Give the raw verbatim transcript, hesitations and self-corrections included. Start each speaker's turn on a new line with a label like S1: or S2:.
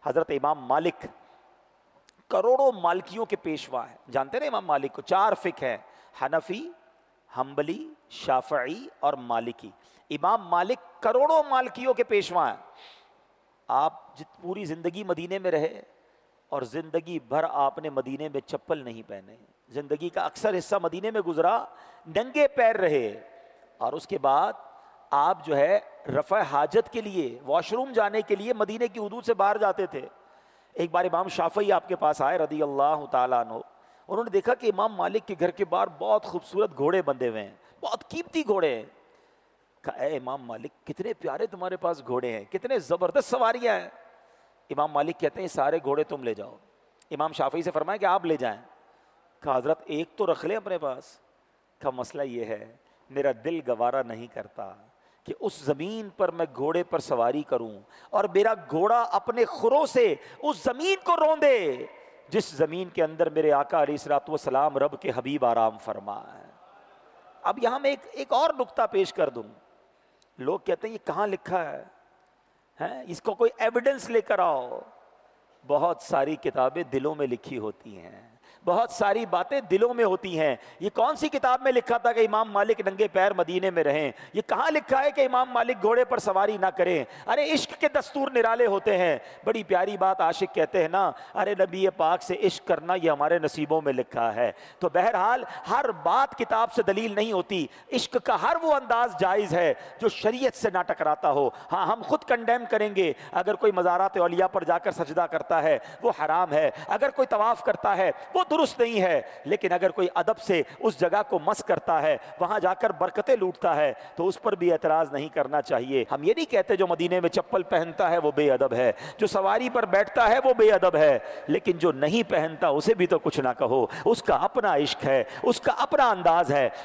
S1: حضرت امام مالک کروڑوں مالکیوں کے پیشوا ہیں، جانتے نا امام مالک کو؟ چار فقہ ہیں، حنفی، حنبلی، شافعی اور مالکی۔ امام مالک کروڑوں مالکیوں کے پیشوا ہیں۔ آپ جت پوری زندگی مدینے میں رہے اور زندگی بھر آپ نے مدینے میں چپل نہیں پہنے، زندگی کا اکثر حصہ مدینے میں گزرا، ننگے پیر رہے، اور اس کے بعد آپ جو ہے رفع حاجت کے لیے، واش روم جانے کے لیے مدینے کی حدود سے باہر جاتے تھے۔ ایک بار امام شافعی آپ کے پاس آئے رضی اللہ تعالیٰ عنہ، انہوں نے دیکھا کہ امام مالک کے گھر کے باہر بہت خوبصورت گھوڑے بندھے ہوئے ہیں، بہت قیمتی گھوڑے ہیں۔ کہا اے امام مالک کتنے پیارے تمہارے پاس گھوڑے ہیں، کتنے زبردست سواریاں ہیں۔ امام مالک کہتے ہیں سارے گھوڑے تم لے جاؤ۔ امام شافعی سے فرمایا کہ آپ لے جائیں۔ کہا حضرت ایک تو رکھ لیں اپنے پاس۔ کہا مسئلہ یہ ہے میرا دل گوارا نہیں کرتا کہ اس زمین پر میں گھوڑے پر سواری کروں اور میرا گھوڑا اپنے خروں سے اس زمین کو روندے جس زمین کے اندر میرے آقا علیہ الصلوۃ والسلام رب کے حبیب آرام فرما ہے۔ اب یہاں میں ایک ایک اور نقطہ پیش کر دوں۔ لوگ کہتے ہیں یہ کہاں لکھا ہے ہیں، اس کو کوئی ایویڈنس لے کر آؤ۔ بہت ساری کتابیں دلوں میں لکھی ہوتی ہیں، بہت ساری باتیں دلوں میں ہوتی ہیں۔ یہ کون سی کتاب میں لکھا تھا کہ امام مالک ننگے پیر مدینے میں رہیں؟ یہ کہاں لکھا ہے کہ امام مالک گھوڑے پر سواری نہ کریں؟ ارے عشق کے دستور نرالے ہوتے ہیں۔ بڑی پیاری بات عاشق کہتے ہیں نا، ارے نبی پاک سے عشق کرنا یہ ہمارے نصیبوں میں لکھا ہے۔ تو بہرحال ہر بات کتاب سے دلیل نہیں ہوتی، عشق کا ہر وہ انداز جائز ہے جو شریعت سے نہ ٹکراتا ہو۔ ہاں ہم خود کنڈیم کریں گے، اگر کوئی مزارات اولیاء پر جا کر سجدہ کرتا ہے وہ حرام ہے، اگر کوئی طواف کرتا ہے وہ درست نہیں ہے، لیکن اگر کوئی ادب سے اس جگہ کو مس کرتا ہے، وہاں جا کر برکتیں لوٹتا ہے، تو اس پر بھی اعتراض نہیں کرنا چاہیے۔ ہم یہ نہیں کہتے جو مدینے میں چپل پہنتا ہے وہ بے ادب ہے، جو سواری پر بیٹھتا ہے وہ بے ادب ہے، لیکن جو نہیں پہنتا اسے بھی تو کچھ نہ کہو، اس کا اپنا عشق ہے، اس کا اپنا انداز ہے۔